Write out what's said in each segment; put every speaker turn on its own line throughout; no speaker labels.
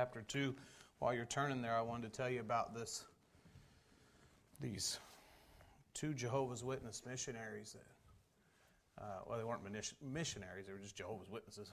chapter 2. While you're turning there, I wanted to tell you about these two Jehovah's Witness missionaries that, they weren't missionaries, they were just Jehovah's Witnesses.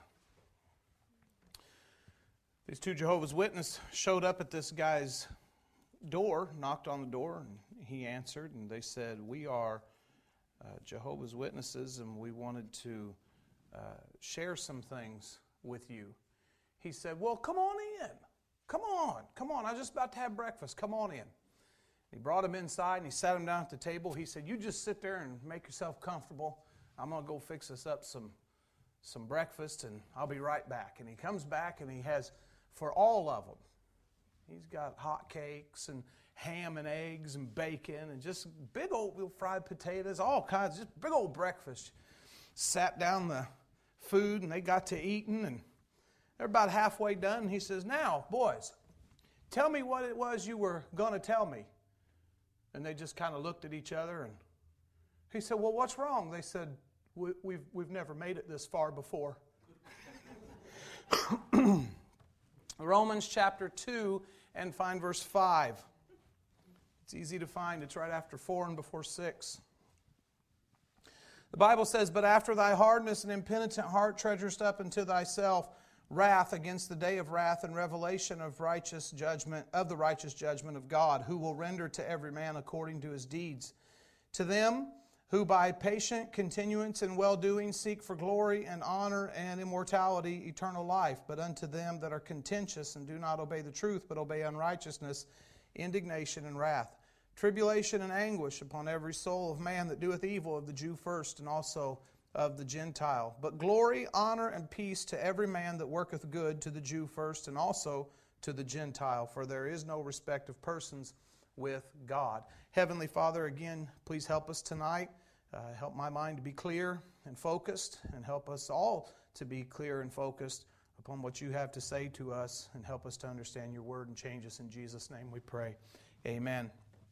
These two Jehovah's Witnesses showed up at this guy's door, knocked on the door, and he answered, and they said, "We are Jehovah's Witnesses, and we wanted to share some things with you." He said, "Well, come on in. Come on. I'm just about to have breakfast. Come on in." He brought him inside, and he sat him down at the table. He said, "You just sit there and make yourself comfortable. I'm going to go fix us up some breakfast, and I'll be right back." And he comes back, and he has, for all of them, he's got hot cakes and ham and eggs and bacon and just big old fried potatoes, all kinds, just big old breakfast. Sat down the food, and they got to eating, and they're about halfway done. And he says, "Now, boys, tell me what it was you were going to tell me." And they just kind of looked at each other, and he said, "Well, what's wrong?" They said, We've never made it this far before." Romans chapter 2 and find verse 5. It's easy to find. It's right after 4 and before 6. The Bible says, "But after thy hardness and impenitent heart treasurest up unto thyself wrath against the day of wrath and revelation of the righteous judgment of God, who will render to every man according to his deeds. To them who by patient continuance in well-doing seek for glory and honor and immortality, eternal life. But unto them that are contentious and do not obey the truth, but obey unrighteousness, indignation and wrath. Tribulation and anguish upon every soul of man that doeth evil, of the Jew first, and also of the Gentile. But glory, honor, and peace to every man that worketh good, to the Jew first, and also to the Gentile. For there is no respect of persons with God." Heavenly Father, again, please help us tonight. Help my mind to be clear and focused, and help us all to be clear and focused upon what you have to say to us, and help us to understand your word and change us. In Jesus' name we pray. Amen.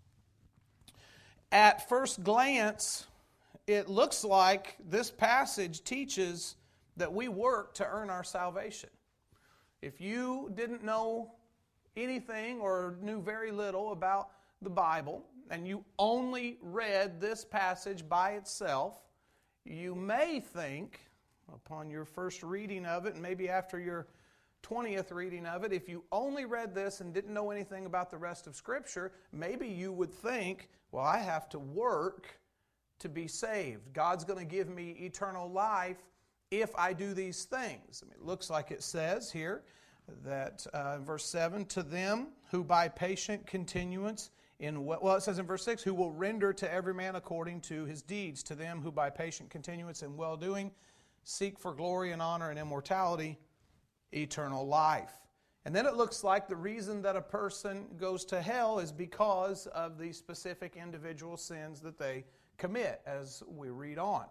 At first glance, it looks like this passage teaches that we work to earn our salvation. If you didn't know anything or knew very little about the Bible, and you only read this passage by itself, you may think, upon your first reading of it, and maybe after your 20th reading of it, if you only read this and didn't know anything about the rest of Scripture, maybe you would think, well, I have to work to be saved. God's going to give me eternal life if I do these things. It looks like it says here that in verse 7, "To them who by patient continuance it says in verse 6, "Who will render to every man according to his deeds. To them who by patient continuance in well-doing seek for glory and honor and immortality, eternal life." And then it looks like the reason that a person goes to hell is because of the specific individual sins that they commit, as we read on.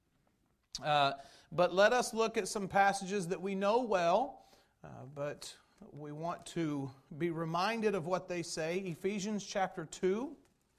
But let us look at some passages that we know well, but we want to be reminded of what they say. Ephesians chapter 2.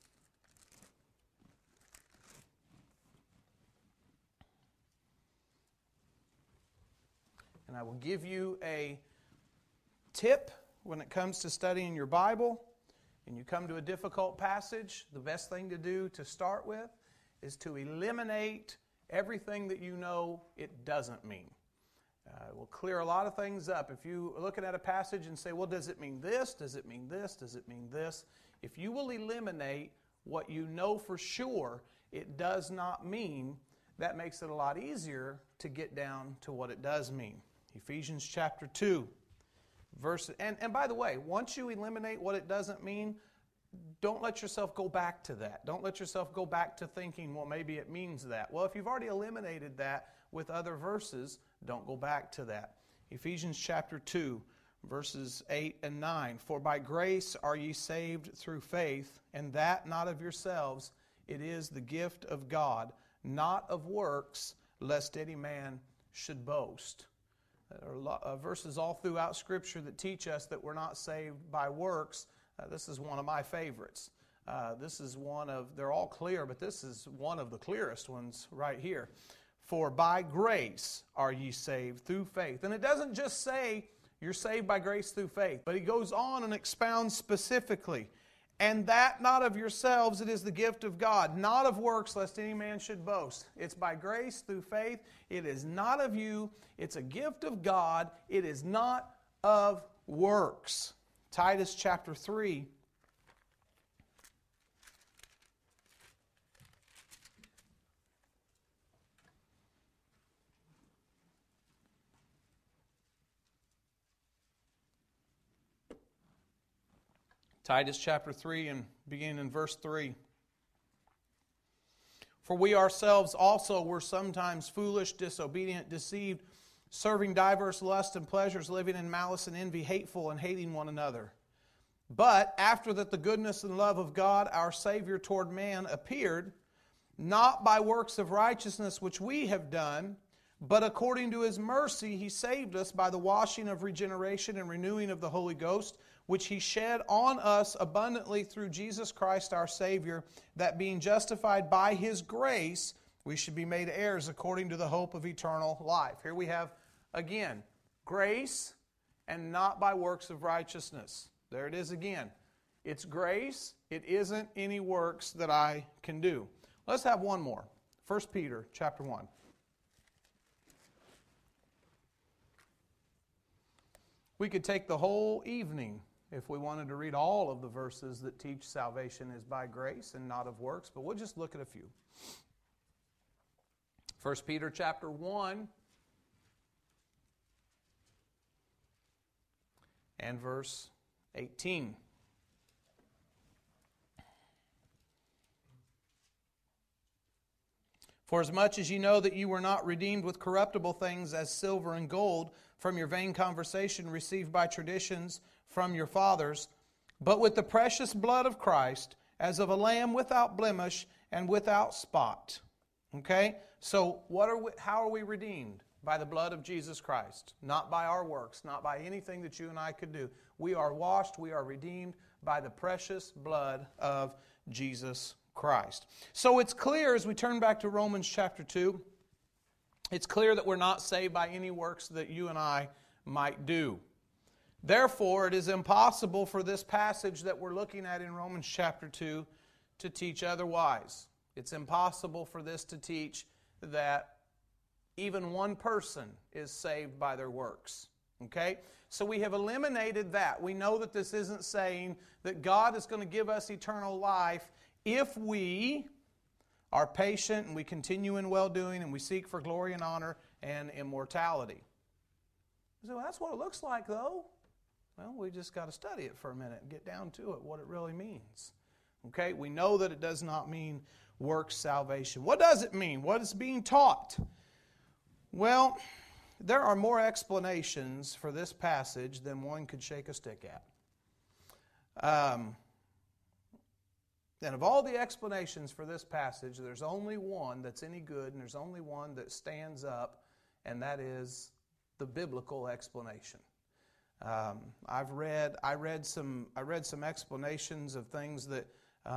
And I will give you a tip when it comes to studying your Bible, and you come to a difficult passage. The best thing to do to start with is to eliminate everything that you know it doesn't mean. It will clear a lot of things up. If you are looking at a passage and say, well, does it mean this? Does it mean this? Does it mean this? If you will eliminate what you know for sure it does not mean, that makes it a lot easier to get down to what it does mean. Ephesians chapter 2. And by the way, once you eliminate what it doesn't mean, don't let yourself go back to that. Don't let yourself go back to thinking, well, maybe it means that. Well, if you've already eliminated that with other verses, don't go back to that. Ephesians chapter 2, verses 8 and 9. "For by grace are ye saved through faith, and that not of yourselves, it is the gift of God, not of works, lest any man should boast." There are verses all throughout Scripture that teach us that we're not saved by works. This is one of my favorites. They're all clear, but this is one of the clearest ones right here. "For by grace are ye saved through faith." And it doesn't just say You're saved by grace through faith. But he goes on and expounds specifically. And that not of yourselves, it is the gift of God, not of works, lest any man should boast. It's by grace through faith. It is not of you. It's a gift of God. It is not of works. Titus chapter 3. Titus chapter 3 and beginning in verse 3. For we ourselves also were sometimes foolish, disobedient, deceived, serving diverse lusts and pleasures, living in malice and envy, hateful and hating one another. But after that the goodness and love of God, our Savior toward man, appeared, not by works of righteousness which we have done, but according to His mercy He saved us by the washing of regeneration and renewing of the Holy Ghost, which He shed on us abundantly through Jesus Christ our Savior, that being justified by His grace, we should be made heirs according to the hope of eternal life. Here we have, again, grace and not by works of righteousness. There it is again. It's grace. It isn't any works that I can do. Let's have one more. 1 Peter chapter 1. We could take the whole evening if we wanted to read all of the verses that teach salvation is by grace and not of works, but we'll just look at a few. 1 Peter chapter 1 and verse 18. For as much as ye know that you were not redeemed with corruptible things as silver and gold from your vain conversation received by traditions from your fathers, but with the precious blood of Christ, as of a lamb without blemish and without spot. Okay? So how are we redeemed? By the blood of Jesus Christ. Not by our works, not by anything that you and I could do. We are washed, we are redeemed by the precious blood of Jesus Christ. So it's clear as we turn back to Romans chapter 2, it's clear that we're not saved by any works that you and I might do. Therefore, it is impossible for this passage that we're looking at in Romans chapter 2 to teach otherwise. It's impossible for this to teach that even one person is saved by their works. Okay? So we have eliminated that. We know that this isn't saying that God is going to give us eternal life if we are patient and we continue in well-doing and we seek for glory and honor and immortality. So that's what it looks like, though. Well, we just got to study it for a minute and get down to it, what it really means. Okay? We know that it does not mean works salvation. What does it mean? What is being taught? Well, there are more explanations for this passage than one could shake a stick at. And of all the explanations for this passage, there's only one that's any good, and there's only one that stands up, and that is the biblical explanation. I read some explanations of things that,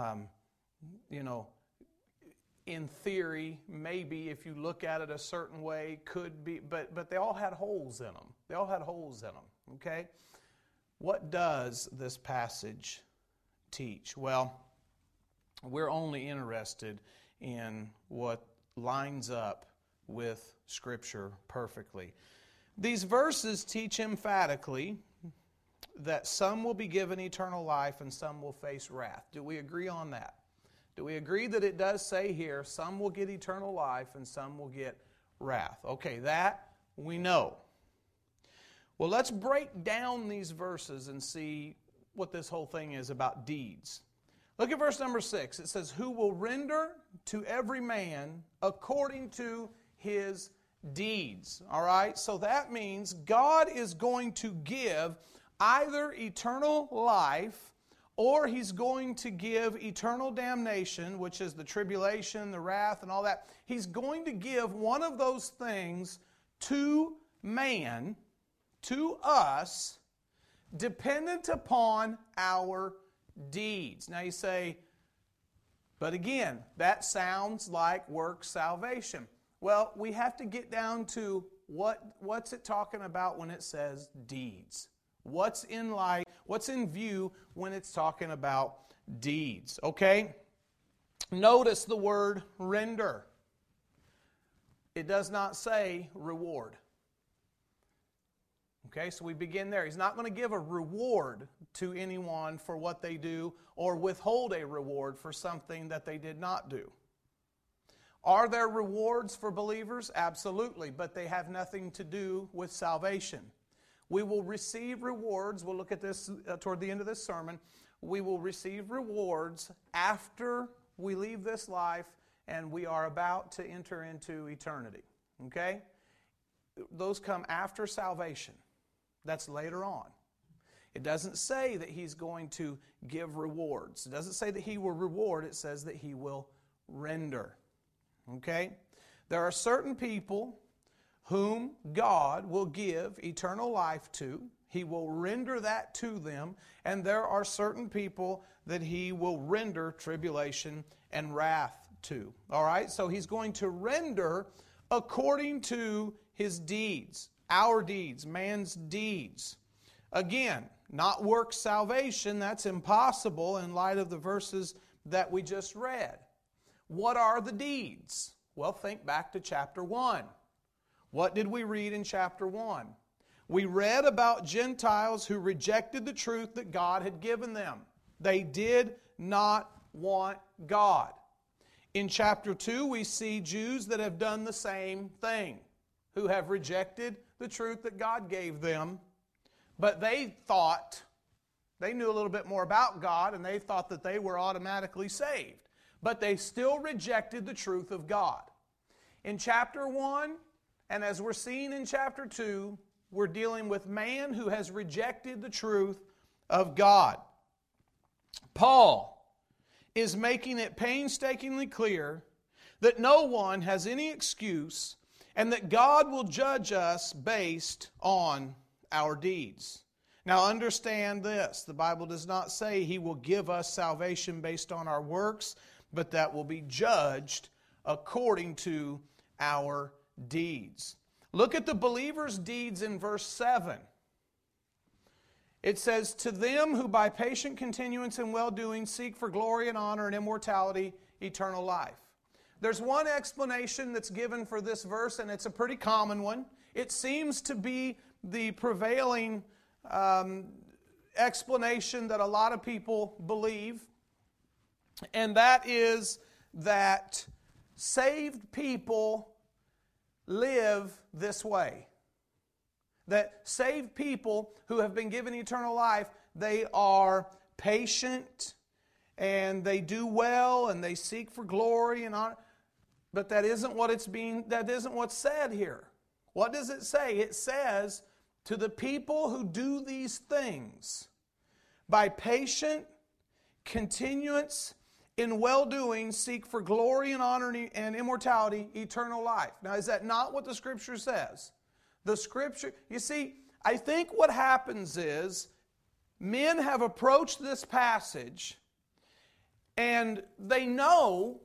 in theory, maybe if you look at it a certain way, could be, but they all had holes in them. They all had holes in them, okay? What does this passage teach? Well, we're only interested in what lines up with Scripture perfectly. These verses teach emphatically that some will be given eternal life and some will face wrath. Do we agree on that? Do we agree that it does say here, some will get eternal life and some will get wrath? Okay, that we know. Well, let's break down these verses and see what this whole thing is about deeds. Look at verse number 6. It says, who will render to every man according to his deeds. All right? So that means God is going to give either eternal life or He's going to give eternal damnation, which is the tribulation, the wrath, and all that. He's going to give one of those things to man, to us, dependent upon our deeds. Now you say, but again, that sounds like works salvation. Well, we have to get down to what's it talking about when it says deeds? What's in view when it's talking about deeds? Okay? Notice the word render. It does not say reward. Okay, so we begin there. He's not going to give a reward to anyone for what they do or withhold a reward for something that they did not do. Are there rewards for believers? Absolutely, but they have nothing to do with salvation. We will receive rewards. We'll look at this toward the end of this sermon. We will receive rewards after we leave this life and we are about to enter into eternity. Okay? Those come after salvation. That's later on. It doesn't say that He's going to give rewards. It doesn't say that He will reward. It says that He will render. Okay? There are certain people whom God will give eternal life to. He will render that to them. And there are certain people that He will render tribulation and wrath to. All right? So He's going to render according to His deeds. Our deeds, man's deeds. Again, not work salvation. That's impossible in light of the verses that we just read. What are the deeds? Well, think back to chapter 1. What did we read in chapter 1? We read about Gentiles who rejected the truth that God had given them. They did not want God. In chapter 2, we see Jews that have done the same thing, who have rejected the truth that God gave them, but they thought, they knew a little bit more about God, and they thought that they were automatically saved. But they still rejected the truth of God. In chapter 1, and as we're seeing in chapter 2, we're dealing with man who has rejected the truth of God. Paul is making it painstakingly clear that no one has any excuse and that God will judge us based on our deeds. Now understand this, the Bible does not say He will give us salvation based on our works, but that will be judged according to our deeds. Look at the believer's deeds in verse 7. It says, "To them who by patient continuance in well-doing seek for glory and honor and immortality, eternal life." There's one explanation that's given for this verse, and it's a pretty common one. It seems to be the prevailing explanation that a lot of people believe, and that is that saved people live this way. That saved people who have been given eternal life, they are patient and they do well and they seek for glory and honor. But that isn't what's said here. What does it say? It says, to the people who do these things, by patient continuance in well-doing, seek for glory and honor and immortality, eternal life. Now, is that not what the Scripture says? The Scripture, you see, I think what happens is men have approached this passage and they know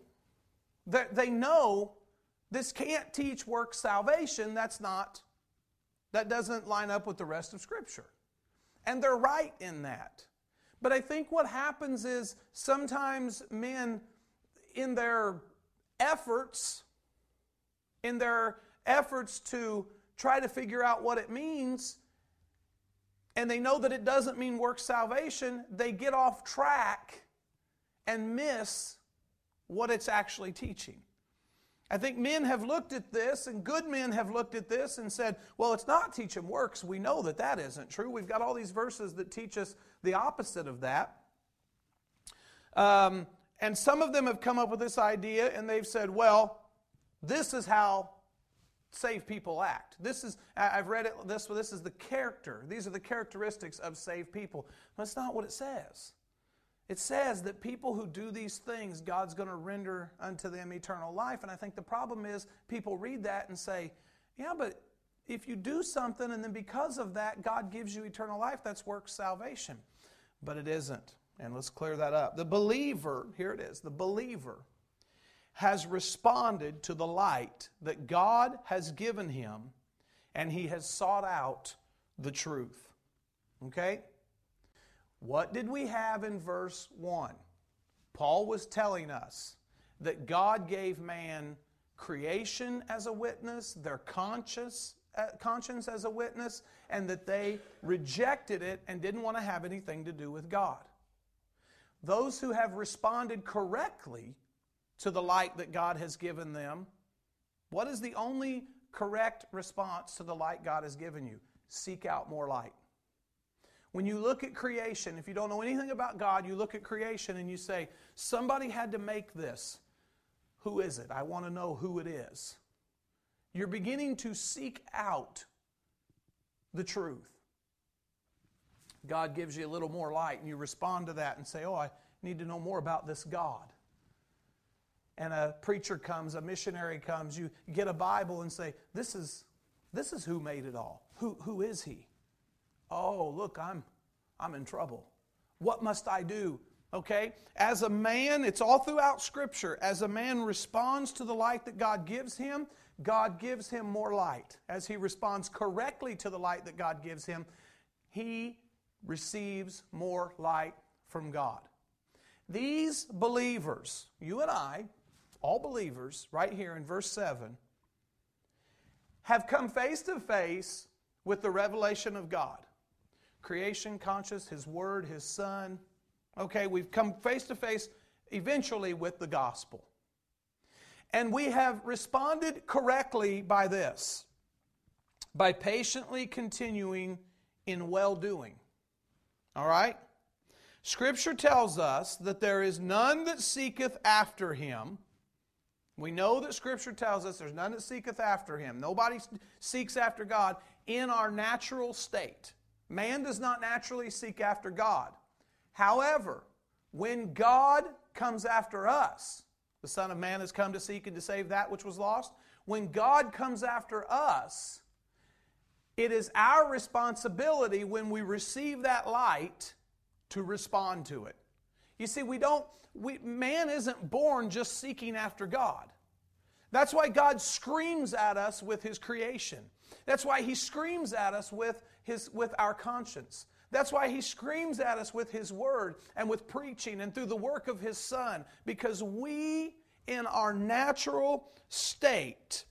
this can't teach work salvation. That doesn't line up with the rest of Scripture. And they're right in that. But I think what happens is sometimes men, in their efforts to try to figure out what it means, and they know that it doesn't mean work salvation, they get off track and miss what it's actually teaching. I think men have looked at this, and good men have looked at this and said, well, it's not teaching works. We know that that isn't true. We've got all these verses that teach us the opposite of that. And some of them have come up with this idea, and they've said, well, this is how saved people act. I've read it, this is the character. These are the characteristics of saved people. That's not what it says. It says that people who do these things, God's going to render unto them eternal life. And I think the problem is people read that and say, yeah, but if you do something and then because of that, God gives you eternal life, that's works salvation. But it isn't. And let's clear that up. The believer, here it is, the believer has responded to the light that God has given him and he has sought out the truth. Okay? What did we have in verse 1? Paul was telling us that God gave man creation as a witness, their conscience as a witness, and that they rejected it and didn't want to have anything to do with God. Those who have responded correctly to the light that God has given them, what is the only correct response to the light God has given you? Seek out more light. When you look at creation, if you don't know anything about God, you look at creation and you say, somebody had to make this. Who is it? I want to know who it is. You're beginning to seek out the truth. God gives you a little more light and you respond to that and say, oh, I need to know more about this God. And a preacher comes, a missionary comes, you get a Bible and say, this is who made it all. Who is He? Oh, look, I'm in trouble. What must I do? Okay? As a man, it's all throughout Scripture. As a man responds to the light that God gives him, God gives him more light. As he responds correctly to the light that God gives him, he receives more light from God. These believers, you and I, all believers, right here in verse 7, have come face to face with the revelation of God. Creation, conscious, His Word, His Son. Okay, we've come face to face eventually with the gospel. And we have responded correctly by this, by patiently continuing in well-doing. All right? Scripture tells us that there is none that seeketh after Him. We know that Scripture tells us there's none that seeketh after Him. Nobody seeks after God in our natural state. Man does not naturally seek after God. However, when God comes after us, the Son of Man has come to seek and to save that which was lost. When God comes after us, it is our responsibility when we receive that light to respond to it. You see, man isn't born just seeking after God. That's why God screams at us with His creation. That's why He screams at us with our conscience. That's why He screams at us with His Word and with preaching and through the work of His Son. Because we, in our natural state,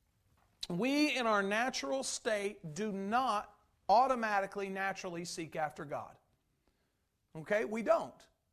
do not automatically, naturally seek after God. Okay? We don't.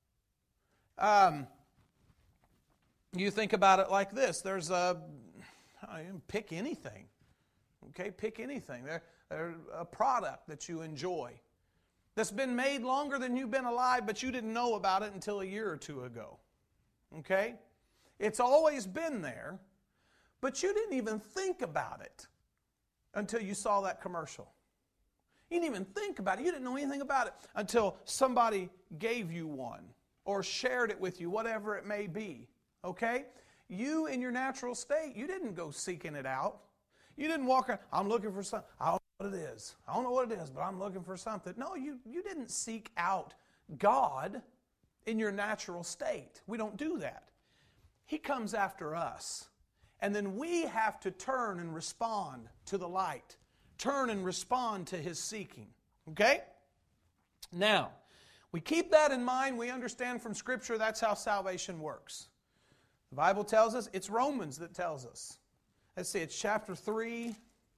You think about it like this. There's pick anything. Okay? Pick anything. There's a product that you enjoy that's been made longer than you've been alive, but you didn't know about it until a year or two ago. Okay? It's always been there, but you didn't even think about it until you saw that commercial. You didn't even think about it. You didn't know anything about it until somebody gave you one or shared it with you, whatever it may be. Okay? You, in your natural state, you didn't go seeking it out. You didn't walk around, I'm looking for something. I don't know what it is. I don't know what it is, but I'm looking for something. No, you didn't seek out God in your natural state. We don't do that. He comes after us. And then we have to turn and respond to the light. Turn and respond to His seeking. Okay? Now, we keep that in mind. We understand from Scripture that's how salvation works. The Bible tells us, it's Romans that tells us. Let's see, it's chapter 3,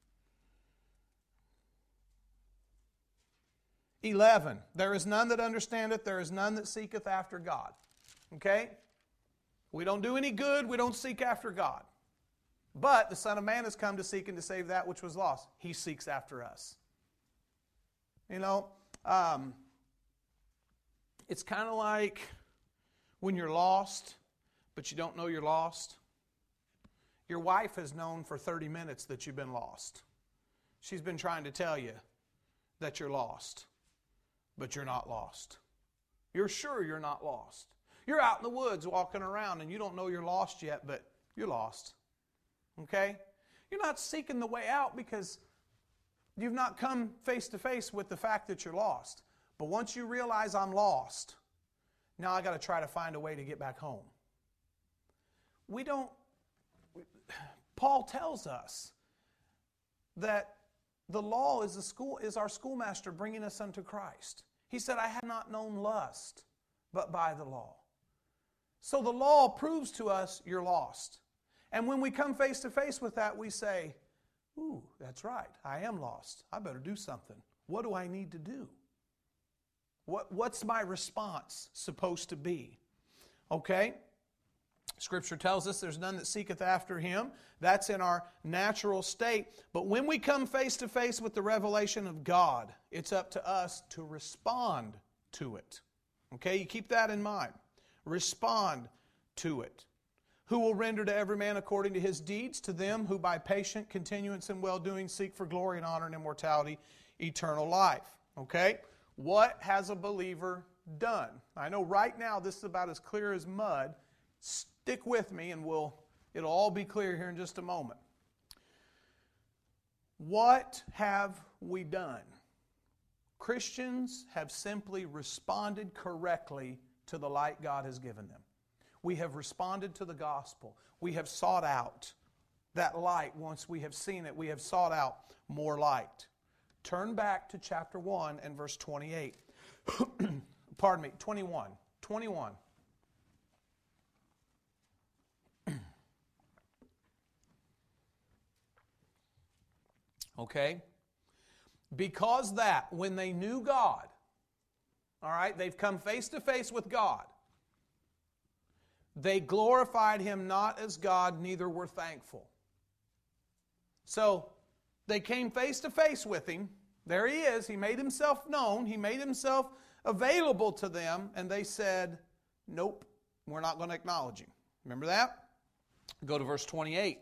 11. There is none that understandeth, there is none that seeketh after God. Okay? We don't do any good, we don't seek after God. But the Son of Man has come to seek and to save that which was lost. He seeks after us. You know, it's kind of like when you're lost, but you don't know you're lost. Your wife has known for 30 minutes that you've been lost. She's been trying to tell you that you're lost, but you're not lost. You're sure you're not lost. You're out in the woods walking around and you don't know you're lost yet, but you're lost. Okay? You're not seeking the way out because you've not come face to face with the fact that you're lost. But once you realize I'm lost, now I got to try to find a way to get back home. Paul tells us that The law is our schoolmaster bringing us unto Christ. He said, I have not known lust, but by the law. So the law proves to us you're lost. And when we come face to face with that, we say, ooh, that's right, I am lost. I better do something. What do I need to do? What's my response supposed to be? Okay? Scripture tells us there's none that seeketh after Him. That's in our natural state. But when we come face to face with the revelation of God, it's up to us to respond to it. Okay? You keep that in mind. Respond to it. Who will render to every man according to his deeds, to them who by patient continuance in well-doing seek for glory and honor and immortality, eternal life. Okay? What has a believer done? I know right now this is about as clear as mud. Stick with me and it'll all be clear here in just a moment. What have we done? Christians have simply responded correctly to the light God has given them. We have responded to the gospel. We have sought out that light. Once we have seen it, we have sought out more light. Turn back to chapter 1 and verse 28. Pardon me, 21. 21. Okay? Because that, when they knew God, all right, they've come face to face with God, they glorified Him not as God, neither were thankful. So, they came face to face with Him. There He is. He made Himself known. He made Himself available to them. And they said, nope, we're not going to acknowledge Him. Remember that? Go to verse 28.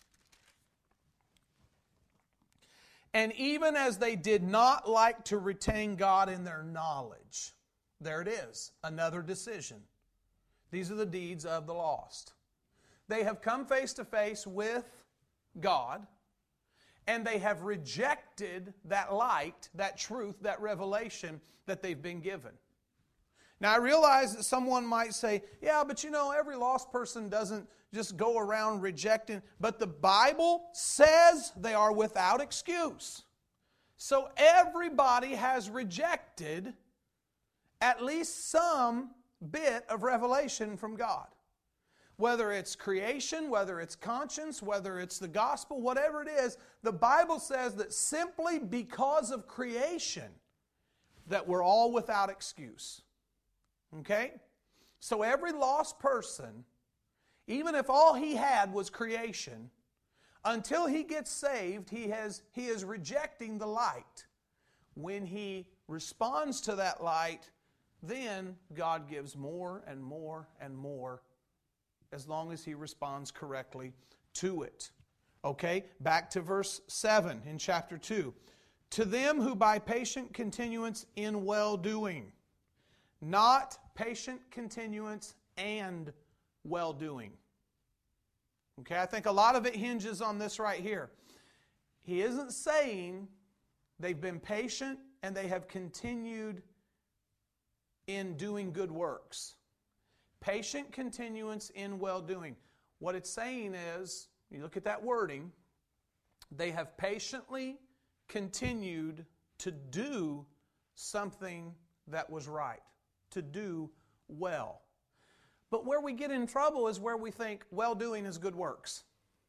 And even as they did not like to retain God in their knowledge. There it is. Another decision. These are the deeds of the lost. They have come face to face with God, and they have rejected that light, that truth, that revelation that they've been given. Now, I realize that someone might say, yeah, but you know, every lost person doesn't just go around rejecting. But the Bible says they are without excuse. So everybody has rejected at least some bit of revelation from God. Whether it's creation, whether it's conscience, whether it's the gospel, whatever it is, the Bible says that simply because of creation, that we're all without excuse. Okay? So every lost person, even if all he had was creation, until he gets saved, he is rejecting the light. When he responds to that light, then God gives more and more and more as long as he responds correctly to it. Okay, back to verse 7 in chapter 2. To them who by patient continuance in well-doing, not patient continuance and well-doing. Okay, I think a lot of it hinges on this right here. He isn't saying they've been patient and they have continued in doing good works. Patient continuance in well-doing. What it's saying is, you look at that wording, they have patiently continued to do something that was right, to do well. But where we get in trouble is where we think well-doing is good works.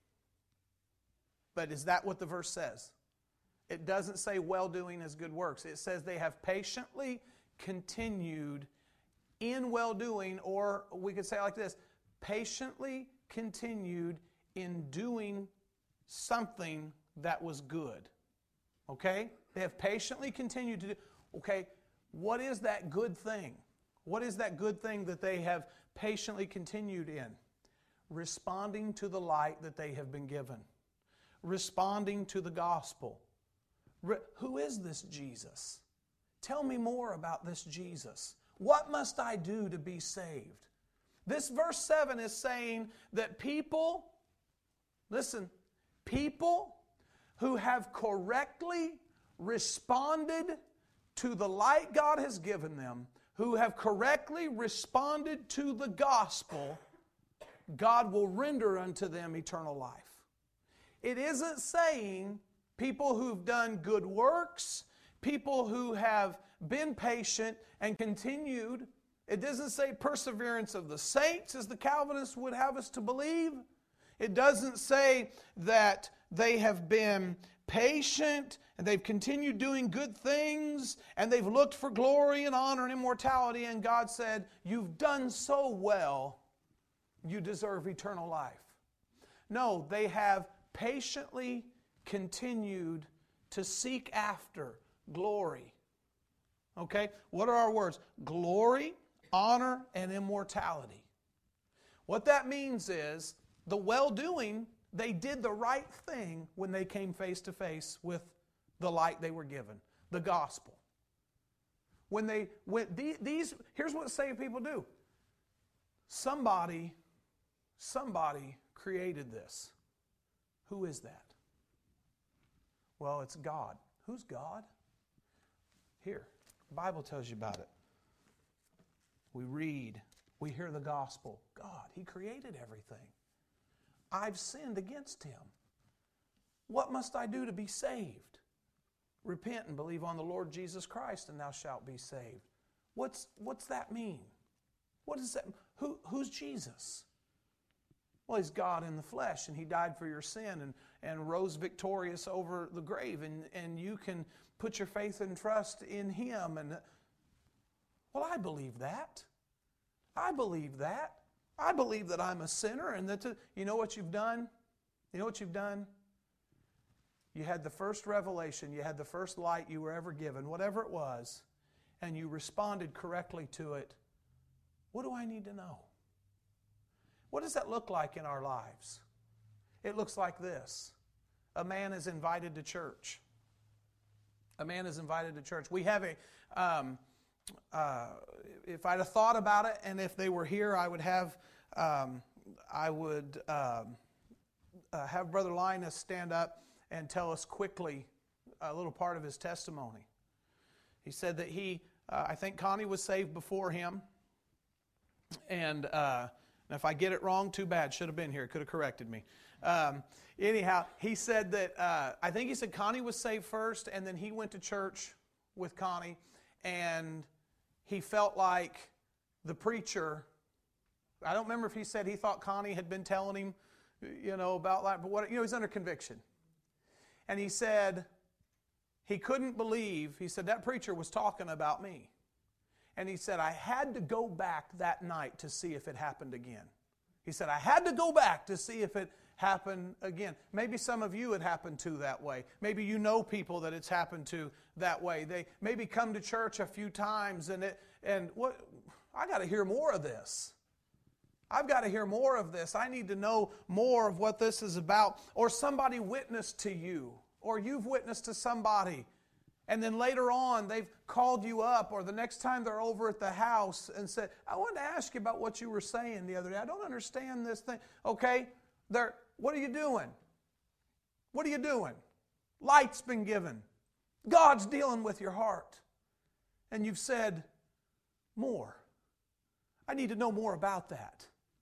But is that what the verse says? It doesn't say well-doing is good works. It says they have patiently continued in well-doing, or we could say it like this, patiently continued in doing something that was good. Okay? They have patiently continued to do. Okay, what is that good thing? What is that good thing that they have patiently continued in? Responding to the light that they have been given. Responding to the gospel. Who is this Jesus? Tell me more about this Jesus. What must I do to be saved? This verse 7 is saying that people, listen, people who have correctly responded to the light God has given them, who have correctly responded to the gospel, God will render unto them eternal life. It isn't saying people who've done good works, people who have been patient and continued. It doesn't say perseverance of the saints, as the Calvinists would have us to believe. It doesn't say that they have been patient and they've continued doing good things and they've looked for glory and honor and immortality, and God said, you've done so well, you deserve eternal life. No, they have patiently continued to seek after glory. Okay? What are our words? Glory, honor, and immortality. What that means is the well-doing, they did the right thing when they came face to face with the light they were given, the gospel. When they went, here's what saved people do. Somebody created this. Who is that? Well, it's God. Who's God? Here, the Bible tells you about it. We read, we hear the gospel. God, He created everything. I've sinned against Him. What must I do to be saved? Repent and believe on the Lord Jesus Christ, and thou shalt be saved. What's that mean? What is that? Who's Jesus? Well, He's God in the flesh, and He died for your sin and rose victorious over the grave, and you can put your faith and trust in Him. And well, I believe that. I believe that. I believe that I'm a sinner, and that you know what you've done? You know what you've done? You had the first revelation, you had the first light you were ever given, whatever it was, and you responded correctly to it. What do I need to know? What does that look like in our lives? It looks like this. A man is invited to church. A man is invited to church. We have if I'd have thought about it, and if they were here, I would have Brother Linus stand up and tell us quickly a little part of his testimony. He said that I think Connie was saved before him, and if I get it wrong, too bad. Should have been here. Could have corrected me. Anyhow, he said that, I think he said Connie was saved first, and then he went to church with Connie, and he felt like the preacher, I don't remember if he said he thought Connie had been telling him, about life, but he's under conviction. And he said he couldn't believe, he said that preacher was talking about me. And he said, I had to go back that night to see if it happened again. He said, I had to go back to see if it happened again. Maybe some of you it happened to that way. Maybe you know people that it's happened to that way. They maybe come to church a few times I got to hear more of this. I've got to hear more of this. I need to know more of what this is about. Or somebody witnessed to you, or you've witnessed to somebody, and then later on they've called you up, or the next time they're over at the house and said, I wanted to ask you about what you were saying the other day. I don't understand this thing. Okay, what are you doing? What are you doing? Light's been given. God's dealing with your heart. And you've said, more. I need to know more about that.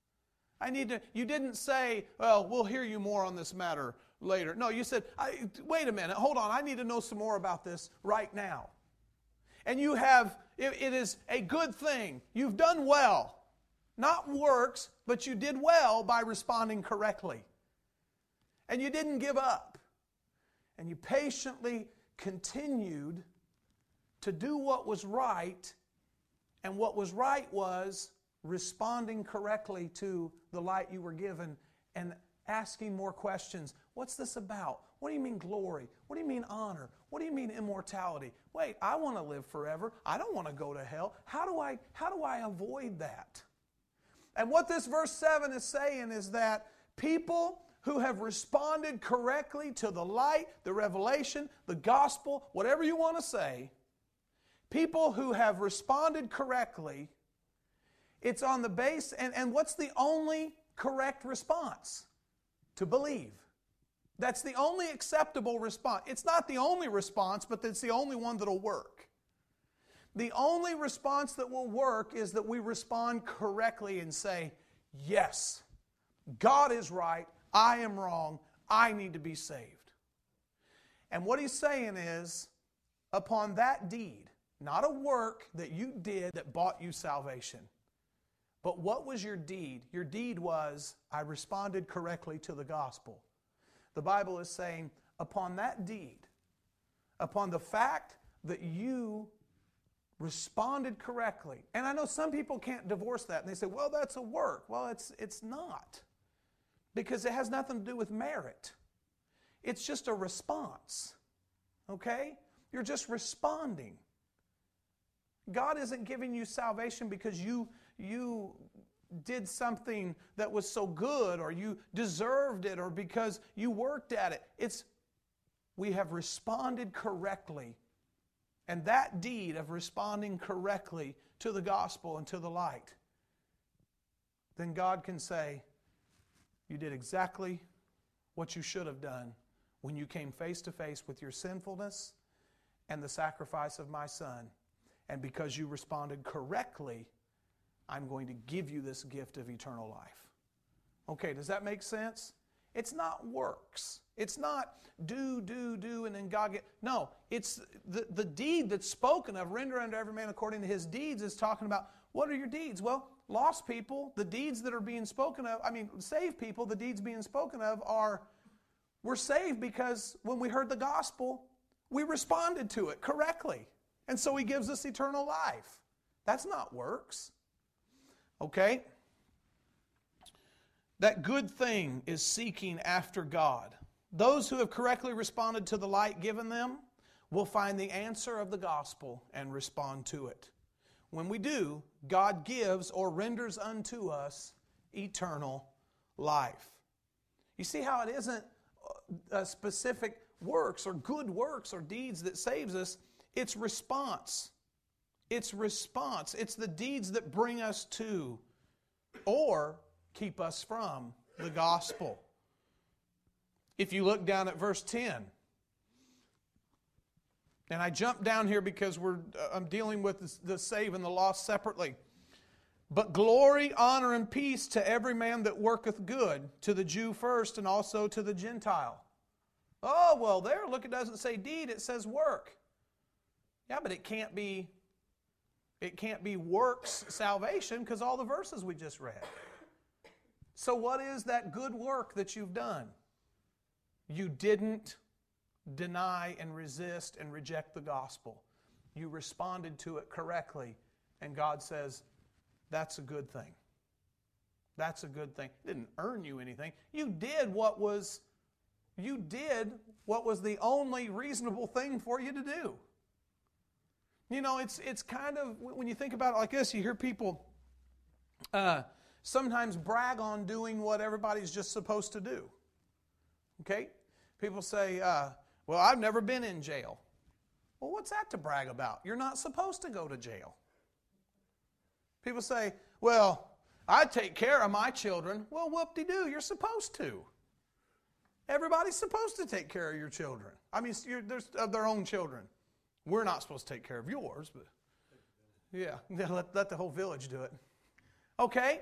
You didn't say, well, we'll hear you more on this matter later. No, you said, wait a minute, hold on, I need to know some more about this right now. And you have, it is a good thing. You've done well. Not works, but you did well by responding correctly. And you didn't give up. And you patiently continued to do what was right. And what was right was responding correctly to the light you were given and asking more questions. What's this about? What do you mean glory? What do you mean honor? What do you mean immortality? Wait, I want to live forever. I don't want to go to hell. How do I avoid that? And what this verse 7 is saying is that people who have responded correctly to the light, the revelation, the gospel, whatever you want to say, people who have responded correctly, it's on the base, and what's the only correct response? To believe. That's the only acceptable response. It's not the only response, but it's the only one that'll work. The only response that will work is that we respond correctly and say, yes, God is right, I am wrong, I need to be saved. And what he's saying is, upon that deed, not a work that you did that bought you salvation, but what was your deed? Your deed was, I responded correctly to the gospel. The Bible is saying, upon that deed, upon the fact that you responded correctly. And I know some people can't divorce that, and they say, well, that's a work. Well, it's not. Because it has nothing to do with merit. It's just a response. Okay? You're just responding. God isn't giving you salvation because you did something that was so good, or you deserved it, or because you worked at it. It's we have responded correctly. And that deed of responding correctly to the gospel and to the light, then God can say, you did exactly what you should have done when you came face to face with your sinfulness and the sacrifice of my Son. And because you responded correctly, I'm going to give you this gift of eternal life. Okay, does that make sense? It's not works. It's not do, and then God get... No, it's the deed that's spoken of, render unto every man according to his deeds, is talking about, what are your deeds? Well, lost people, the deeds that are being spoken of, saved people, the deeds being spoken of are, we're saved because when we heard the gospel, we responded to it correctly. And so he gives us eternal life. That's not works. Okay? That good thing is seeking after God. Those who have correctly responded to the light given them will find the answer of the gospel and respond to it. When we do, God gives or renders unto us eternal life. You see how it isn't a specific works or good works or deeds that saves us. It's response. It's response. It's the deeds that bring us to or keep us from the gospel. If you look down at verse 10, and I jump down here because I'm dealing with the saved and the lost separately. But glory, honor, and peace to every man that worketh good, to the Jew first and also to the Gentile. Oh, well, there, look, it doesn't say deed, it says work. Yeah, but it can't be works salvation because all the verses we just read. So what is that good work that you've done? You didn't deny and resist and reject the gospel. You responded to it correctly, and God says, that's a good thing. That's a good thing. It didn't earn you anything. You did what was the only reasonable thing for you to do. You know, it's kind of, when you think about it like this, you hear people sometimes brag on doing what everybody's just supposed to do. Okay? People say, well, I've never been in jail. Well, what's that to brag about? You're not supposed to go to jail. People say, well, I take care of my children. Well, whoop-de-doo, you're supposed to. Everybody's supposed to take care of your children. There's of their own children. We're not supposed to take care of yours, but yeah, let the whole village do it. Okay?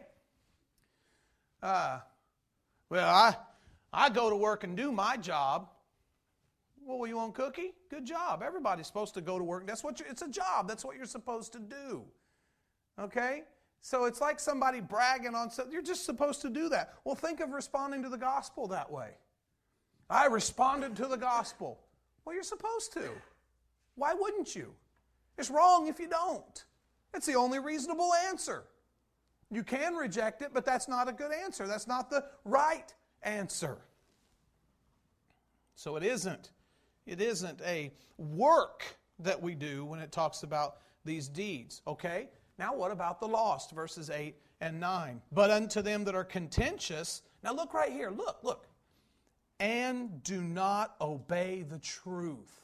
Well, I go to work and do my job. Well, you want cookie? Good job. Everybody's supposed to go to work. It's a job. That's what you're supposed to do. Okay? So it's like somebody bragging on something. You're just supposed to do that. Well, think of responding to the gospel that way. I responded to the gospel. Well, you're supposed to. Why wouldn't you? It's wrong if you don't. It's the only reasonable answer. You can reject it, but that's not a good answer. That's not the right answer. So it isn't a work that we do when it talks about these deeds. Okay? Now what about the lost? Verses 8 and 9. But unto them that are contentious. Now look right here. Look. And do not obey the truth.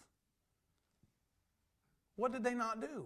What did they not do?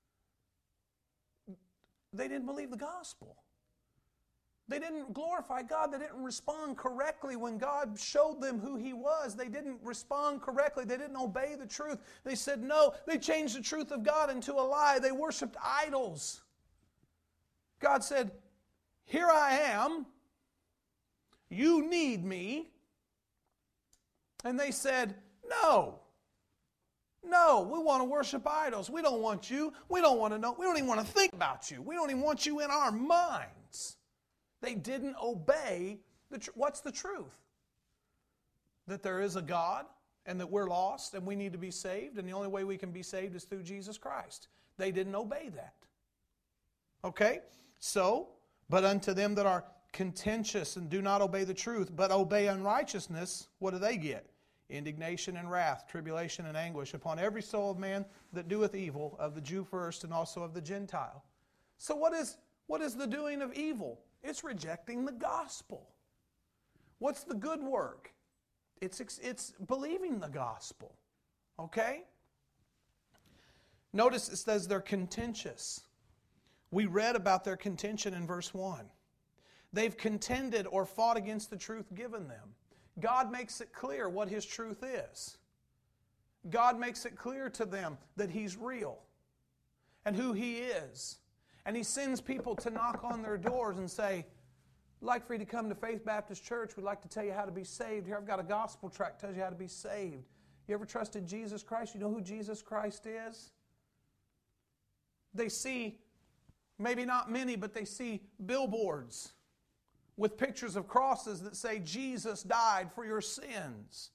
They didn't believe the gospel. They didn't glorify God. They didn't respond correctly when God showed them who He was. They didn't respond correctly. They didn't obey the truth. They said no. They changed the truth of God into a lie. They worshiped idols. God said, here I am. You need me. And they said, No. No, we want to worship idols. We don't want you. We don't want to know. We don't even want to think about you. We don't even want you in our minds. They didn't obey what's the truth? That there is a God and that we're lost and we need to be saved, and the only way we can be saved is through Jesus Christ. They didn't obey that. Okay? So, but unto them that are contentious and do not obey the truth, but obey unrighteousness, what do they get? Indignation and wrath, tribulation and anguish upon every soul of man that doeth evil, of the Jew first and also of the Gentile. So what is the doing of evil? It's rejecting the gospel. What's the good work? It's believing the gospel. Okay? Notice it says they're contentious. We read about their contention in verse 1. They've contended or fought against the truth given them. God makes it clear what His truth is. God makes it clear to them that He's real and who He is. And He sends people to knock on their doors and say, "We'd like for you to come to Faith Baptist Church. We'd like to tell you how to be saved. Here, I've got a gospel tract that tells you how to be saved. You ever trusted Jesus Christ? You know who Jesus Christ is?" They see, maybe not many, but they see billboards with pictures of crosses that say, "Jesus died for your sins."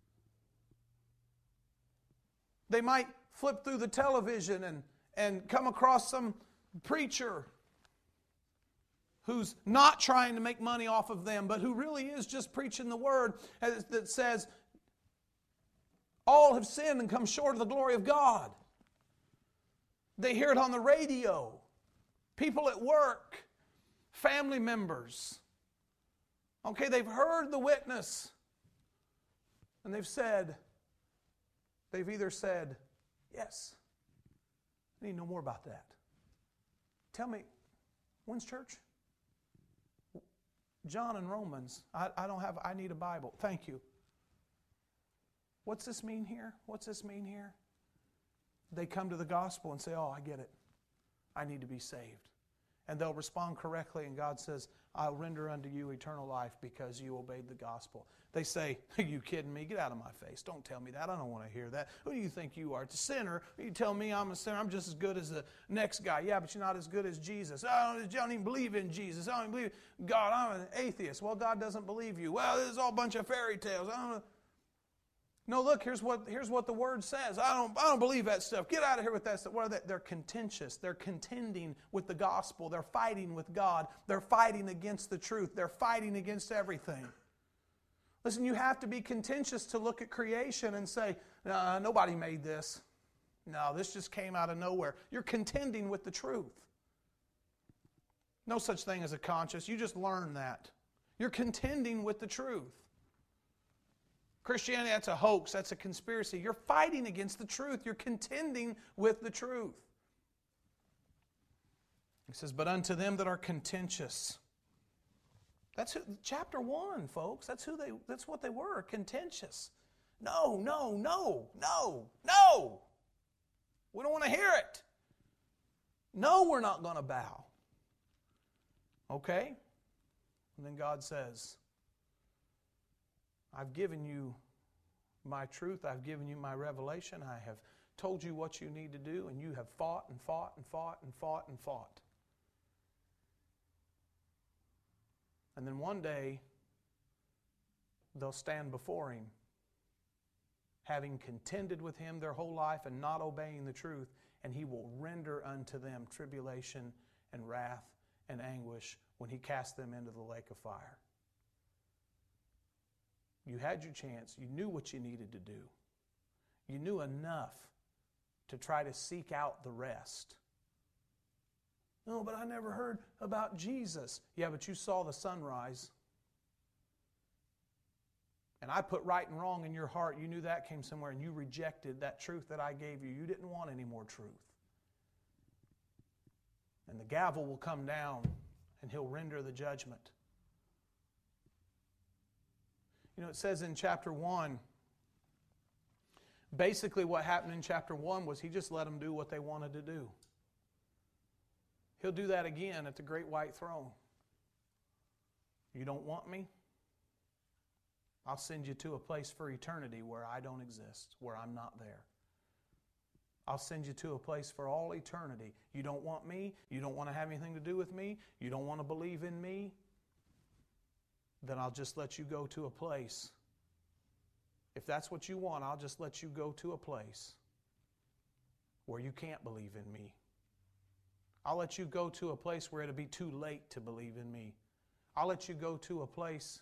They might flip through the television and come across some preacher who's not trying to make money off of them, but who really is just preaching the word that says, all have sinned and come short of the glory of God. They hear it on the radio. People at work, family members. Okay, they've heard the witness. And they've either said, "Yes, I need to know more about that. Tell me, when's church? John and Romans. I need a Bible. Thank you. What's this mean here? What's this mean here?" They come to the gospel and say, "Oh, I get it. I need to be saved." And they'll respond correctly, and God says, "I'll render unto you eternal life because you obeyed the gospel." They say, "Are you kidding me? Get out of my face. Don't tell me that. I don't want to hear that. Who do you think you are? It's a sinner. You tell me I'm a sinner. I'm just as good as the next guy." "Yeah, but you're not as good as Jesus." "I don't even believe in Jesus. I don't even believe in God. I'm an atheist." "Well, God doesn't believe you." "Well, this is all a bunch of fairy tales. I don't know." No, look, here's what the Word says. I don't believe that stuff. Get out of here with that stuff. What are they? They're contentious. They're contending with the gospel. They're fighting with God. They're fighting against the truth. They're fighting against everything. Listen, you have to be contentious to look at creation and say, "Nobody made this. No, this just came out of nowhere." You're contending with the truth. No such thing as a conscience. You just learn that. You're contending with the truth. Christianity, that's a hoax. That's a conspiracy. You're fighting against the truth. You're contending with the truth. He says, "But unto them that are contentious." That's chapter 1, folks. That's what they were, contentious. No. We don't want to hear it. No, we're not going to bow. Okay? And then God says, "I've given you my truth. I've given you my revelation. I have told you what you need to do, and you have fought and fought and fought and fought and fought." And then one day, they'll stand before Him, having contended with Him their whole life and not obeying the truth, and He will render unto them tribulation and wrath and anguish when He casts them into the lake of fire. You had your chance. You knew what you needed to do. You knew enough to try to seek out the rest. "No, but I never heard about Jesus." Yeah, but you saw the sunrise. And I put right and wrong in your heart. You knew that came somewhere, and you rejected that truth that I gave you. You didn't want any more truth. And the gavel will come down, and He'll render the judgment. You know, it says in chapter 1, basically what happened in chapter 1 was He just let them do what they wanted to do. He'll do that again at the great white throne. You don't want me? I'll send you to a place for eternity where I don't exist, where I'm not there. I'll send you to a place for all eternity. You don't want me? You don't want to have anything to do with me? You don't want to believe in me? Then I'll just let you go to a place. If that's what you want, I'll just let you go to a place where you can't believe in me. I'll let you go to a place where it'll be too late to believe in me. I'll let you go to a place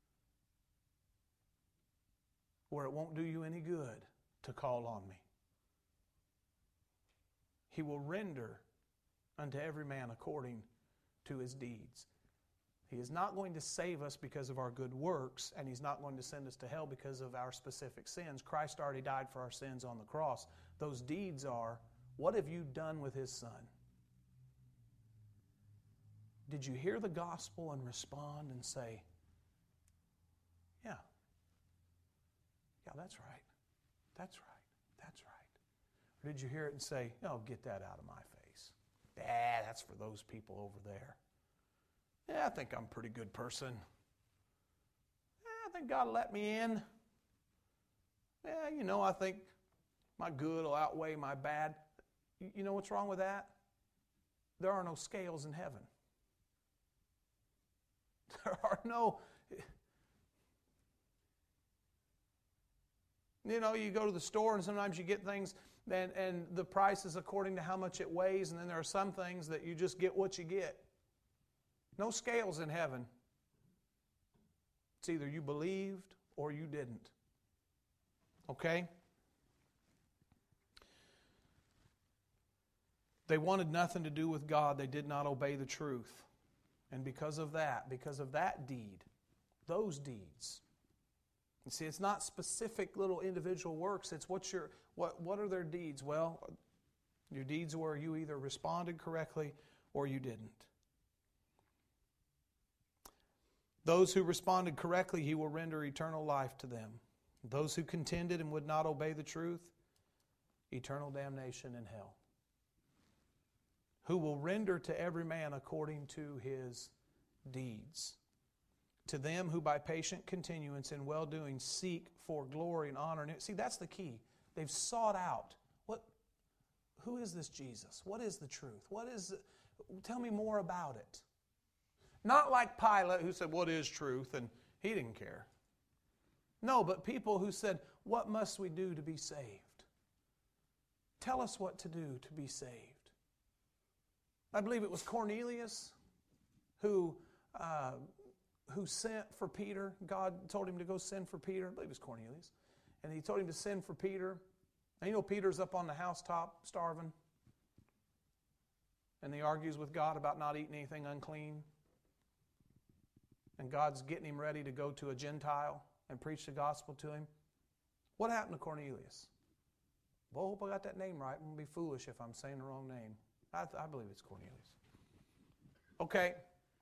where it won't do you any good to call on me. He will render unto every man according to his deeds. He is not going to save us because of our good works, and He's not going to send us to hell because of our specific sins. Christ already died for our sins on the cross. Those deeds are, what have you done with His Son? Did you hear the gospel and respond and say, yeah, that's right, that's right, that's right? Or did you hear it and say, oh, get that out of my face. That's for those people over there. Yeah, I think I'm a pretty good person. I think God let me in. Yeah, I think my good will outweigh my bad. You know what's wrong with that? There are no scales in heaven. There are no... You go to the store and sometimes you get things and the price is according to how much it weighs, and then there are some things that you just get what you get. No scales in heaven. It's either you believed or you didn't. Okay? They wanted nothing to do with God. They did not obey the truth. And because of that deed, those deeds. You see, it's not specific little individual works. It's what are their deeds? Well, your deeds were you either responded correctly or you didn't. Those who responded correctly, He will render eternal life to them. Those who contended and would not obey the truth, eternal damnation in hell. Who will render to every man according to his deeds. To them who by patient continuance in well-doing seek for glory and honor. See, that's the key. They've sought out, who is this Jesus? What is the truth? Tell me more about it. Not like Pilate, who said, what is truth? And he didn't care. No, but people who said, what must we do to be saved? Tell us what to do to be saved. I believe it was Cornelius who sent for Peter. God told him to go send for Peter. I believe it was Cornelius. And He told him to send for Peter. And Peter's up on the housetop starving. And he argues with God about not eating anything unclean. And God's getting him ready to go to a Gentile and preach the gospel to him. What happened to Cornelius? Well, I hope I got that name right. I'm going to be foolish if I'm saying the wrong name. I believe it's Cornelius. Okay.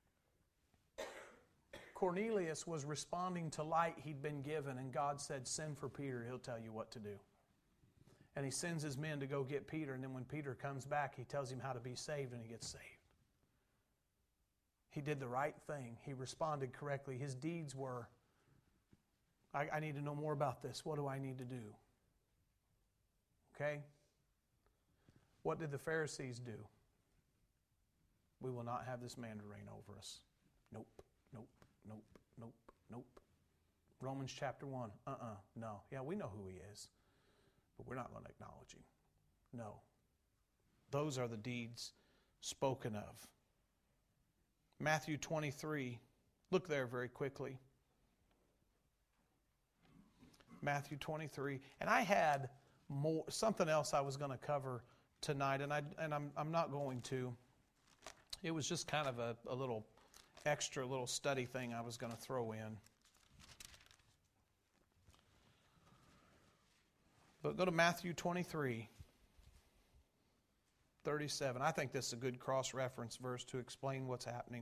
Cornelius was responding to light he'd been given, and God said, send for Peter, he'll tell you what to do. And he sends his men to go get Peter, and then when Peter comes back, he tells him how to be saved, and he gets saved. He did the right thing. He responded correctly. His deeds were, I need to know more about this. What do I need to do? Okay? What did the Pharisees do? We will not have this man to reign over us. Nope, nope, nope, nope, nope. Romans chapter 1, no. Yeah, we know who he is, but we're not going to acknowledge him. No. Those are the deeds spoken of. Matthew 23. Look there very quickly. Matthew 23. And I had something else I was going to cover tonight, and I'm not going to. It was just kind of a little extra little study thing I was going to throw in. But go to Matthew 23, 37. I think this is a good cross-reference verse to explain what's happening.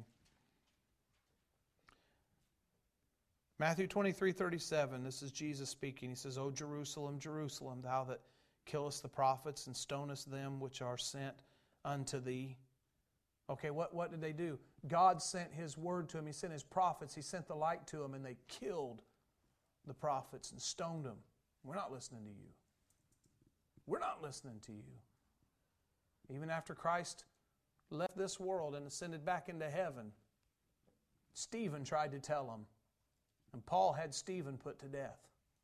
Matthew 23, 37. This is Jesus speaking. He says, O Jerusalem, Jerusalem, thou that killest the prophets and stonest them which are sent unto thee. Okay, what did they do? God sent His word to them. He sent His prophets. He sent the light to them, and they killed the prophets and stoned them. We're not listening to you. We're not listening to you. Even after Christ left this world and ascended back into heaven, Stephen tried to tell them, and Paul had Stephen put to death.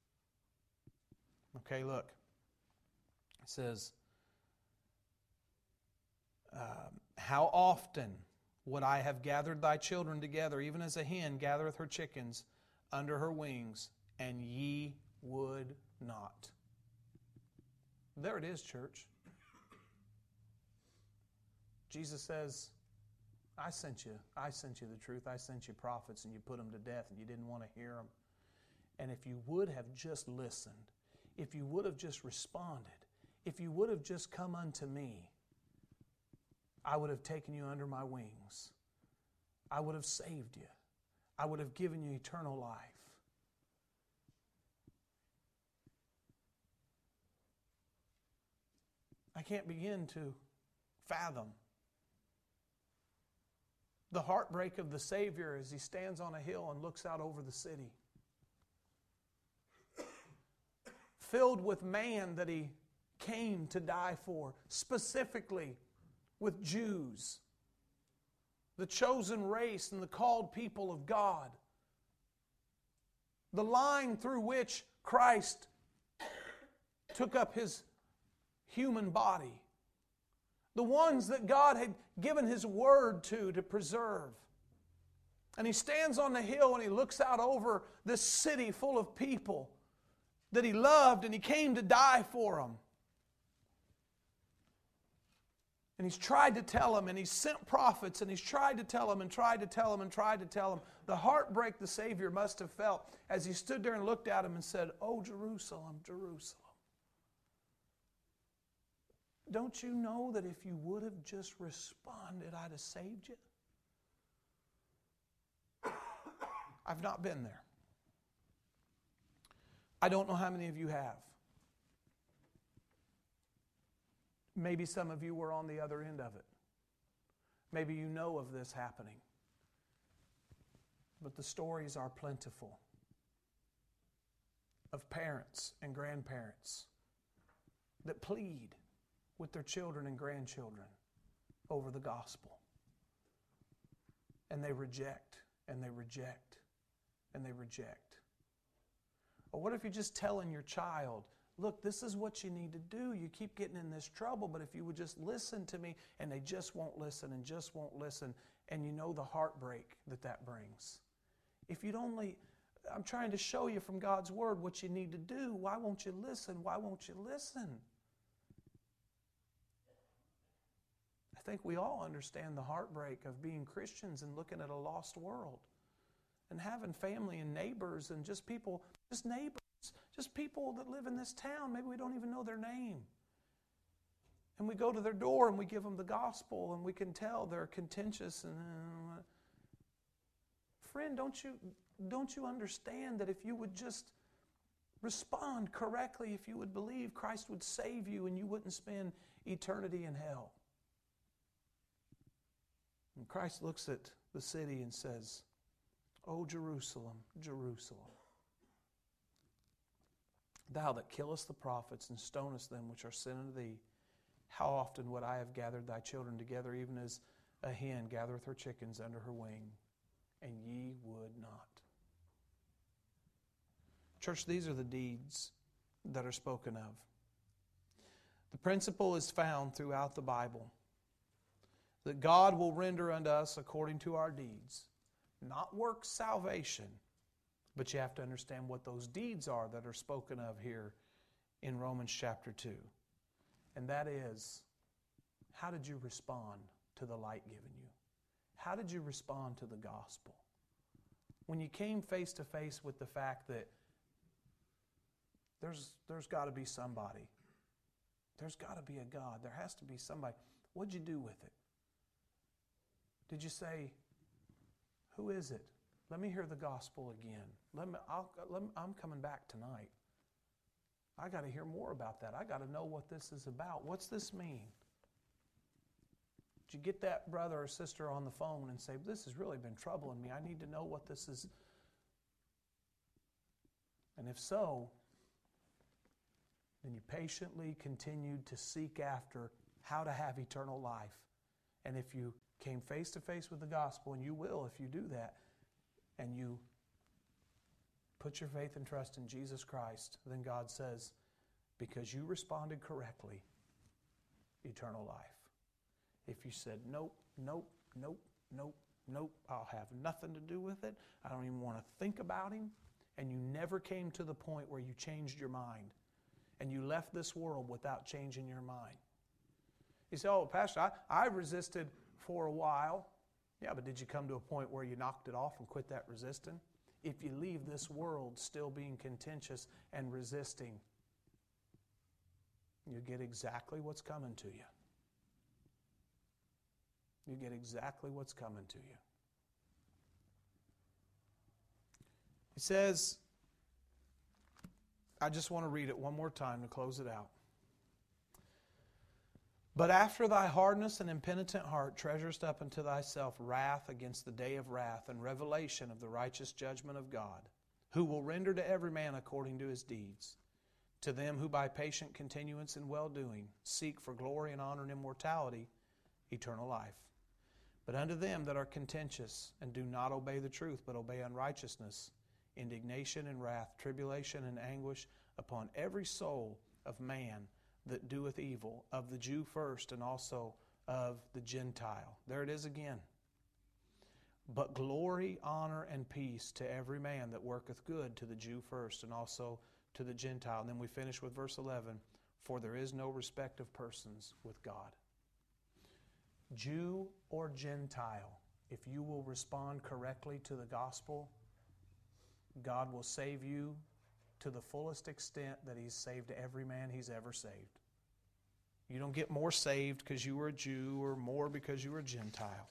Okay, look. It says, how often would I have gathered thy children together, even as a hen gathereth her chickens under her wings, and ye would not. There it is, church. Jesus says, I sent you the truth. I sent you prophets, and you put them to death, and you didn't want to hear them. And if you would have just listened, if you would have just responded, if you would have just come unto me, I would have taken you under my wings. I would have saved you. I would have given you eternal life. I can't begin to fathom the heartbreak of the Savior as He stands on a hill and looks out over the city. Filled with man that He came to die for, specifically with Jews, the chosen race and the called people of God. The line through which Christ took up His human body. The ones that God had given His word to preserve. And He stands on the hill and He looks out over this city full of people that He loved and He came to die for them. And He's tried to tell them, and He's sent prophets, and He's tried to tell them, and tried to tell them, and tried to tell them. The heartbreak the Savior must have felt as He stood there and looked at them and said, "Oh, Jerusalem, Jerusalem. Don't you know that if you would have just responded, I'd have saved you?" I've not been there. I don't know how many of you have. Maybe some of you were on the other end of it. Maybe you know of this happening. But the stories are plentiful of parents and grandparents that plead with their children and grandchildren over the gospel. And they reject, and they reject, and they reject. Or what if you're just telling your child, look, this is what you need to do. You keep getting in this trouble, but if you would just listen to me, and they just won't listen and just won't listen, and you know the heartbreak that brings. If you'd only, I'm trying to show you from God's Word what you need to do. Why won't you listen? Why won't you listen? I think we all understand the heartbreak of being Christians and looking at a lost world and having family and neighbors and just people, just neighbors, just people that live in this town. Maybe we don't even know their name. And we go to their door and we give them the gospel and we can tell they're contentious. And friend, don't you understand that if you would just respond correctly, if you would believe, Christ would save you and you wouldn't spend eternity in hell? And Christ looks at the city and says, "O Jerusalem, Jerusalem, thou that killest the prophets and stonest them which are sent unto thee, how often would I have gathered thy children together, even as a hen gathereth her chickens under her wing, and ye would not." Church, these are the deeds that are spoken of. The principle is found throughout the Bible that God will render unto us according to our deeds. Not works salvation, but you have to understand what those deeds are that are spoken of here in Romans chapter 2. And that is, how did you respond to the light given you? How did you respond to the gospel? When you came face to face with the fact that there's got to be somebody. There's got to be a God. There has to be somebody. What'd you do with it? Did you say, "Who is it? Let me hear the gospel again. I'm coming back tonight. I got to hear more about that. I got to know what this is about. What's this mean?" Did you get that brother or sister on the phone and say, "This has really been troubling me. I need to know what this is"? And if so, then you patiently continued to seek after how to have eternal life. And if you came face to face with the gospel, and you will if you do that, and you put your faith and trust in Jesus Christ, then God says, because you responded correctly, eternal life. If you said, nope, nope, nope, nope, nope, I'll have nothing to do with it, I don't even want to think about Him, and you never came to the point where you changed your mind, and you left this world without changing your mind. You say, oh, Pastor, I resisted for a while. Yeah, but did you come to a point where you knocked it off and quit that resisting? If you leave this world still being contentious and resisting, you get exactly what's coming to you. You get exactly what's coming to you. It says, I just want to read it one more time to close it out. But after thy hardness and impenitent heart treasurest up unto thyself wrath against the day of wrath and revelation of the righteous judgment of God, who will render to every man according to his deeds. To them who by patient continuance in well-doing seek for glory and honor and immortality, eternal life. But unto them that are contentious and do not obey the truth, but obey unrighteousness, indignation and wrath, tribulation and anguish upon every soul of man that doeth evil, of the Jew first, and also of the Gentile. There it is again. But glory, honor, and peace to every man that worketh good, to the Jew first, and also to the Gentile. And then we finish with verse 11. For there is no respect of persons with God. Jew or Gentile, if you will respond correctly to the gospel, God will save you to the fullest extent that He's saved every man He's ever saved. You don't get more saved because you were a Jew or more because you were a Gentile.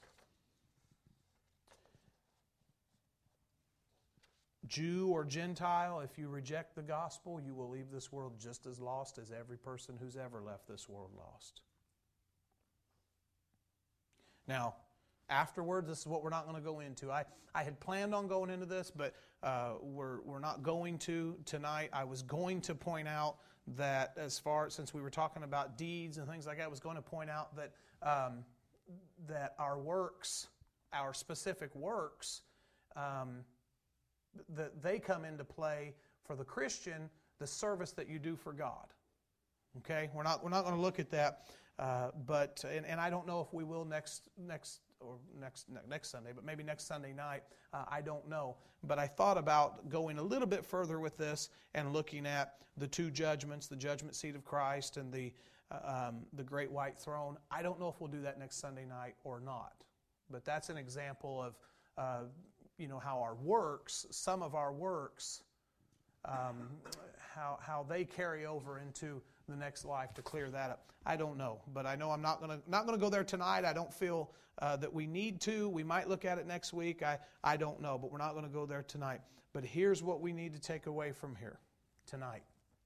Jew or Gentile, if you reject the gospel, you will leave this world just as lost as every person who's ever left this world lost. Now, afterwards, this is what we're not going to go into. I had planned on going into this, but we're not going to tonight. I was going to point out that since we were talking about deeds and things like that, I was going to point out that that our works, our specific works, that they come into play for the Christian, the service that you do for God. Okay, we're not going to look at that, but I don't know if we will next Sunday, but maybe next Sunday night. I don't know. But I thought about going a little bit further with this and looking at the two judgments, the judgment seat of Christ and the great white throne. I don't know if we'll do that next Sunday night or not. But that's an example of how our works, some of our works, how they carry over into the next life to clear that up. I don't know, but I know I'm not going to go there tonight. I don't feel that we need to. We might look at it next week. I don't know, but we're not going to go there tonight. But here's what we need to take away from here tonight.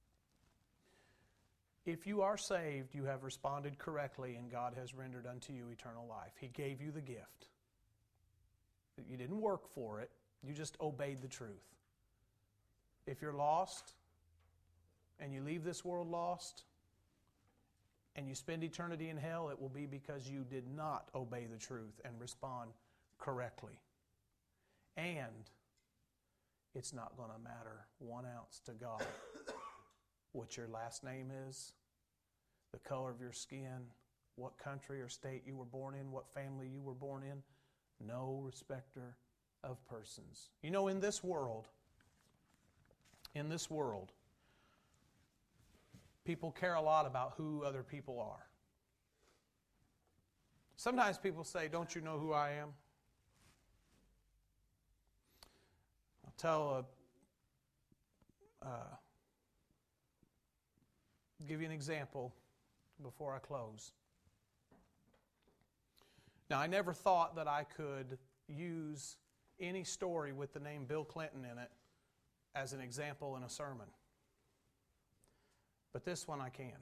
If you are saved, you have responded correctly, and God has rendered unto you eternal life. He gave you the gift. You didn't work for it. You just obeyed the truth. If you're lost, and you leave this world lost, and you spend eternity in hell, it will be because you did not obey the truth and respond correctly. And it's not going to matter 1 ounce to God what your last name is, the color of your skin, what country or state you were born in, what family you were born in. No respecter of persons. In this world, people care a lot about who other people are. Sometimes people say, don't you know who I am? I'll give you an example before I close. Now, I never thought that I could use any story with the name Bill Clinton in it as an example in a sermon. But this one I can.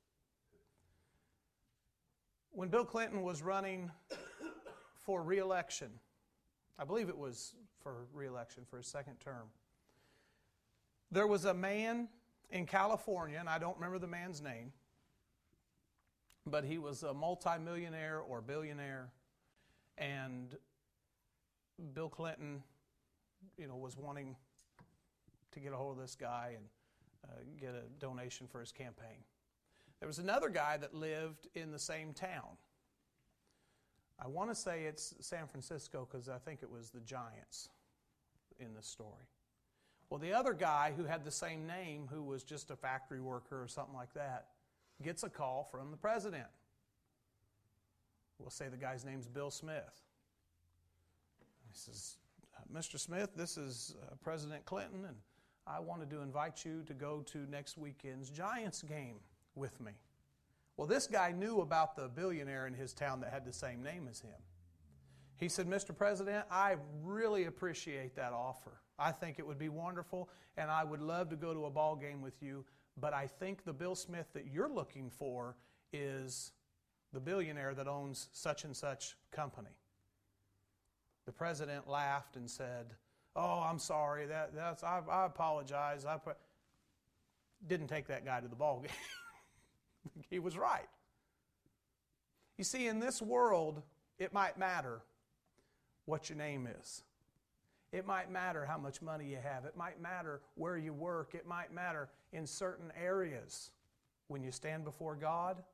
When Bill Clinton was running for re-election, I believe it was for re-election for his second term, There was a man in California, and I don't remember the man's name, but he was a multimillionaire or billionaire, and Bill Clinton, was wanting to get a hold of this guy and get a donation for his campaign. There was another guy that lived in the same town. I want to say it's San Francisco because I think it was the Giants in the story. Well, the other guy who had the same name, who was just a factory worker or something like that, gets a call from the president. We'll say the guy's name's Bill Smith. He says, Mr. Smith, this is President Clinton, and I wanted to invite you to go to next weekend's Giants game with me. Well, this guy knew about the billionaire in his town that had the same name as him. He said, Mr. President, I really appreciate that offer. I think it would be wonderful, and I would love to go to a ball game with you, but I think the Bill Smith that you're looking for is the billionaire that owns such and such company. The president laughed and said, oh, I'm sorry, I apologize. Didn't take that guy to the ball game. He was right. You see, in this world, it might matter what your name is. It might matter how much money you have. It might matter where you work. It might matter in certain areas. When you stand before God,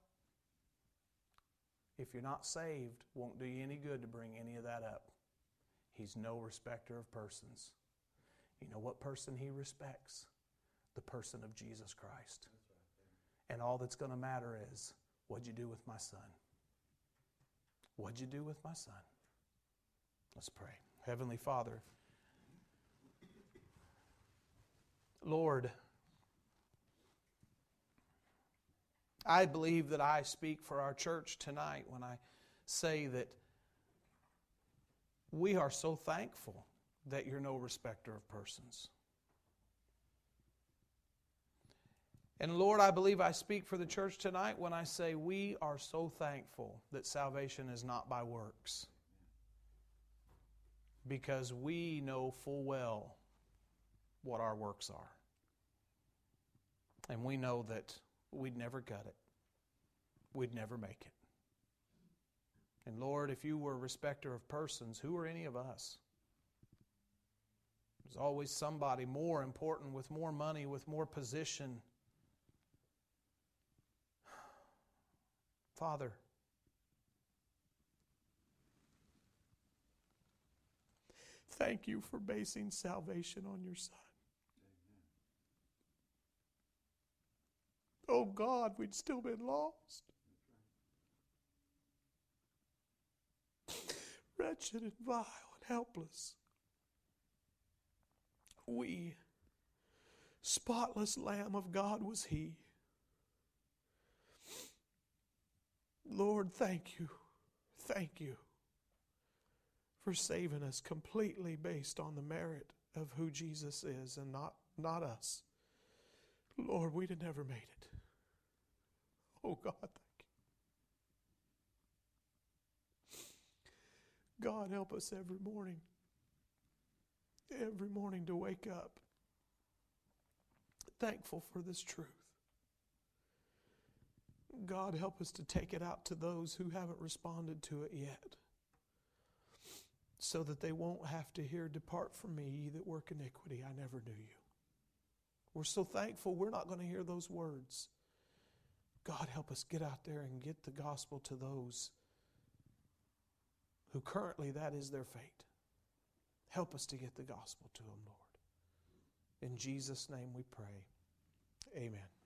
if you're not saved, won't do you any good to bring any of that up. He's no respecter of persons. You know what person He respects? The person of Jesus Christ. And all that's going to matter is, what'd you do with my son? What'd you do with my son? Let's pray. Heavenly Father, Lord, I believe that I speak for our church tonight when I say that we are so thankful that you're no respecter of persons. And Lord, I believe I speak for the church tonight when I say we are so thankful that salvation is not by works. Because we know full well what our works are. And we know that we'd never cut it. We'd never make it. And Lord, if you were a respecter of persons, who are any of us? There's always somebody more important, with more money, with more position. Father, thank you for basing salvation on your Son. Oh God, we'd still been lost. Wretched and vile and helpless. We, spotless Lamb of God was He. Lord, thank you for saving us completely based on the merit of who Jesus is and not us. Lord, we'd have never made it. Oh God, thank you. God, help us every morning to wake up thankful for this truth. God, help us to take it out to those who haven't responded to it yet, so that they won't have to hear, depart from me, ye that work iniquity, I never knew you. We're so thankful we're not going to hear those words. God, help us get out there and get the gospel to those who currently that is their fate. Help us to get the gospel to them, Lord. In Jesus' name we pray. Amen.